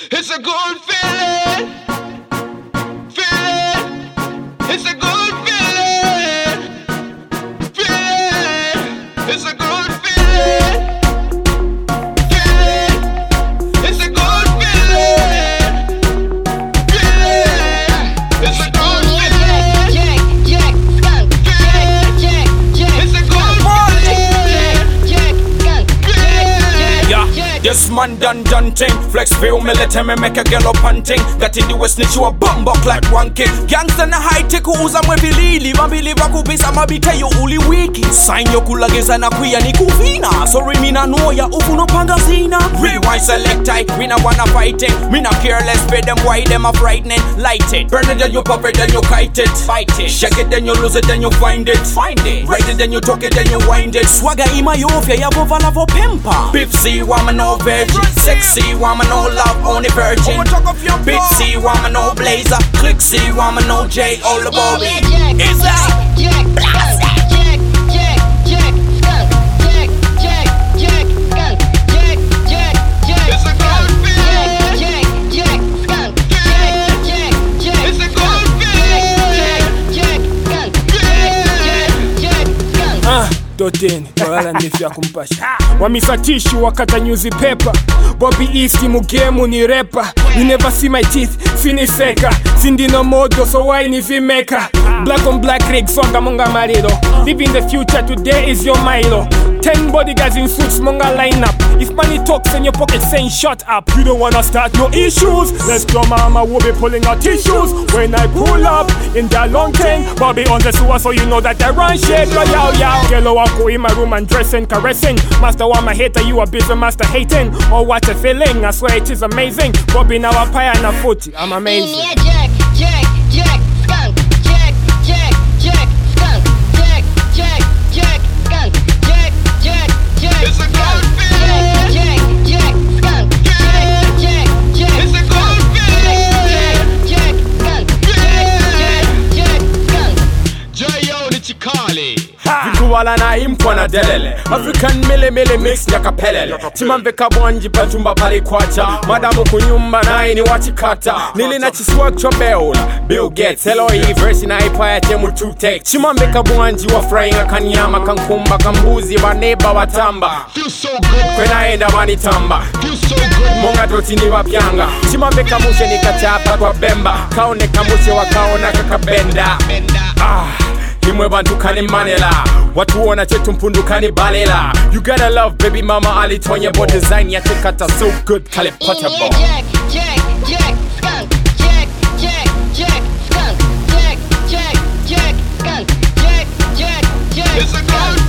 It's a good feeling. Feeling. It's a good feeling. Feeling. It's a good feeling. Feeling. It's a good feeling. Feeling. It's a good feeling. Jack, skunk. Jack. It's a good feeling. Jack, skunk. Yeah, this man done thing. Flex feel military, me make a girl up hunting. Got in the West, snitch you a bumbuck like one king. Gangsta na high tech who's a mwe vilili. Mabiliva kubisa mabite yo uli wiki. Sign yo kulageza na kuya ni kufina. Sorry me na know ya ufuno panga zina. Rewind select tight, we na wanna fighting. Me na careless, pay them why them a frightening. Light it, burn it then you pop it then you kite it. Fight it, shake it then you lose it then you find it. Find it, write it then you talk it then you wind it. Swagger ima yofya ya vovala vo pimpa. Pipsy woman no virgin, sexy woman no love only virgin. Bitsy woman no blazer, clicksy woman no J all about me. Is that Jack, skunk. It's a good feeling. Jack, skunk. It's a good feeling. Doteni, wala ndifu ya kumpasha wamisatishu wakata newspaper. Bobby East mugemu ni rapper. You never see my teeth, siniseka. Sindi no modo, so why ni vimeka. Black on black rig, songa monga marido. Living the future, today is your Milo. 10 bodyguards in suits, monga line up. If money talks in your pocket saying shut up, you don't wanna start no issues. Let's go mama, we'll be pulling out tissues. When I pull up in that long thing, Bobby on the sewer, so you know that I run shit. Yo. Yellow go in my room and dressing, caressing. Master one my hater, you a busy master hating. Oh what a feeling, I swear it is amazing. Bobby now a pie and a footy, I'm amazing. Jack, skunk. Jack, skunk. Jack, skunk. Jack. It's a good feeling. Jack, skunk. Jack. It's a good feeling. Jack, skunk. Jack, skunk. J.O. the Chikali. Vikuwala na impwa na delele. African mele mix nyakapelele. Chimambe kabwanji patumba pali kwacha. Madamu kunyumba na ini wachikata. Nili na chiswag chobeola. Bill Gates, Elohi versi na ipa ya temu 2 take. Chimambe kabwanji wa fryinga kanyama kankumba kambuzi baneba watamba. Feel so good. Kwenaenda wanitamba. Feel so good. Monga totini wapyanga. Chimambe kamushe nikachapa kwa bemba. Kaone kamushe wakaona kakabenda. Himwe bantu kani manela. Watu wana chetu mpundu kani balela. You gotta love baby mama alitonya bo design ya kata so good kale potable. Jack, skunk. Jack, skunk. Jack, skunk. It's a good